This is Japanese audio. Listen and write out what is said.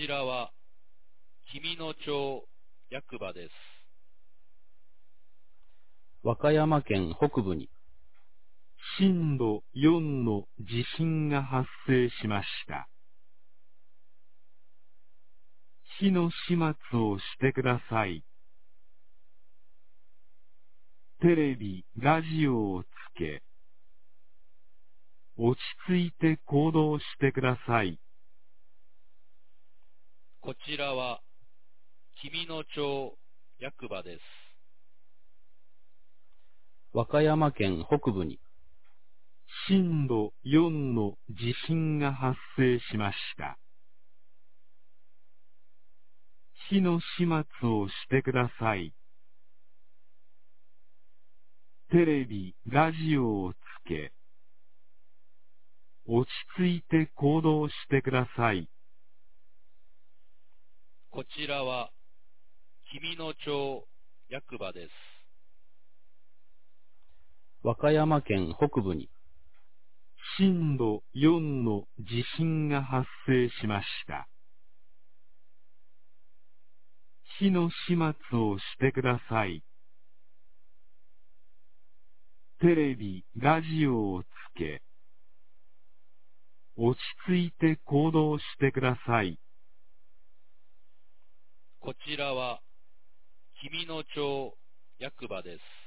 ちらは紀美野町役場です。 和歌山県北部に震度4の地震が発生しました。火の始末をしてください。テレビ、ラジオをつけ、落ち着いて行動してください。 こちらは紀美野町役場です。 和歌山県北部に震度4の地震が発生しました。火の始末をしてください。テレビ、ラジオをつけ、落ち着いて行動してください。 こちらは紀美野町役場です。 和歌山県北部に震度4の地震が発生しました。火の始末をしてください。テレビ、ラジオをつけ、落ち着いて行動してください。 こちらは紀美野町役場です。